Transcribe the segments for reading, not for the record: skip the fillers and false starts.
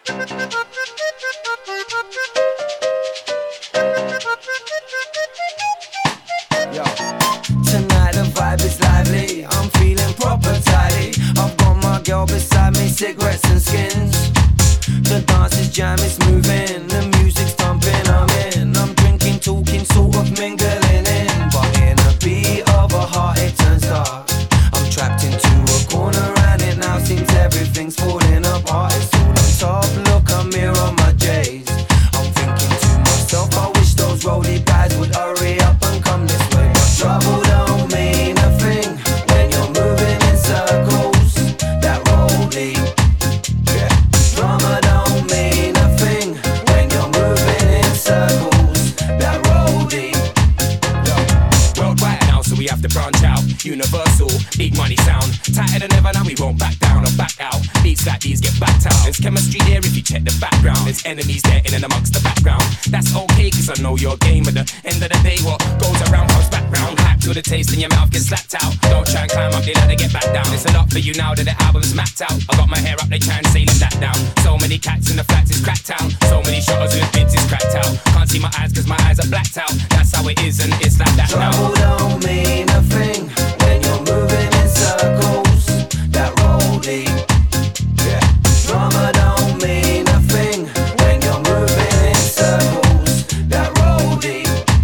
Yo. Tonight the vibe is lively, I'm feeling proper tidy. I've got my girl beside me, cigarettes and skins. The dance is jam, it's moving, the music's thumping, I'm in. I'm drinking, talking, sort of mingling in. But in a beat of a heart it turns dark. I'm trapped into a corner and it now seems everything's falling apart. It's all on top, look, I'm here on my J's. I'm thinking to myself, I wish those roadie guys would hurry up and come this way. But trouble don't mean a thing when you're moving in circles. That roadie, yeah. Drama don't mean a thing when you're moving in circles. That roadie. Worldwide now, so we have to branch out. Universal, big money sound. Tighter than ever now, we won't back down or back out. Beats like these get backed out. There's chemistry there if you check the background. There's enemies there in and amongst the background. That's okay, cause I know your game. At the end of the day, what goes around comes back round. Hack to the taste and your mouth gets slapped out. Don't try and climb up the ladder, get back down. It's a lot for you now that the album's mapped out. I got my hair up, they try and sailing that down. So many cats in the flats, it's cracked out. So many shotters with bids, it's cracked out. Can't see my eyes cause my eyes are blacked out. That's how it is and it's like that now. Trouble don't mean a thing when you're moving in circles. That roadie, yeah. Drama don't mean a thing when you're moving in circles. That roadie,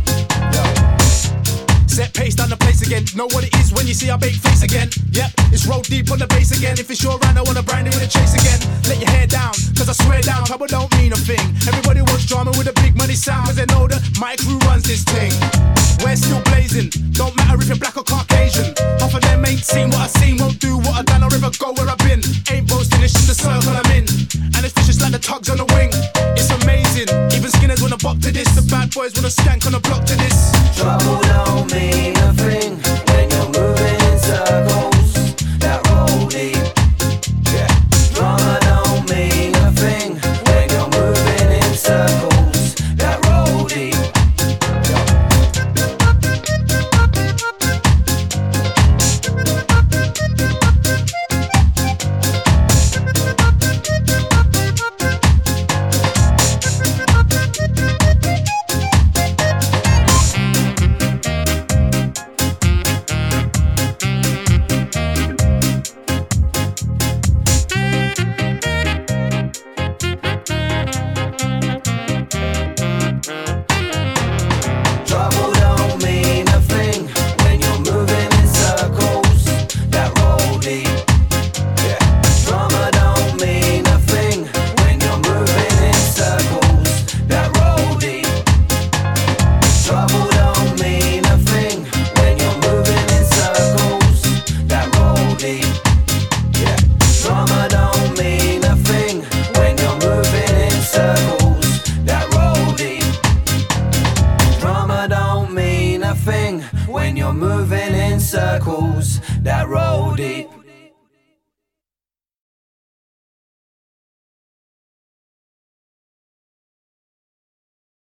Set pace down the place again. Know what it is when you see our big face again. Yep, it's roll deep on the bass again. If it's your round, I wanna brand it with a chase again. Let your hair down, cause I swear down, trouble don't mean a thing. Everybody wants drama with a big money sound, cause they know that my crew runs this thing. We're still blazing, don't matter if you're black or Caucasian. Half of them ain't seen what I seen, won't do what I done or ever go where I've been. Ain't boasting, it's just the circle I'm in. And it's vicious like the tugs on the wing. It's amazing, even skinners wanna bop to this. The bad boys wanna skank on the block to this. trouble don't mean a thing when you're moving in circles. That roadie, yeah. Drama don't mean a thing when you're moving in circles. That roadie. Trouble don't mean a thing when you're moving in circles. That roadie, yeah. Drama don't mean a thing when you're moving in circles. That roadie. Trouble don't mean a thing when you're moving in circles. That roadie, yeah. Drama don't mean a thing when you're moving in circles. That roadie. Drama don't mean a thing when you're moving in circles. That roadie.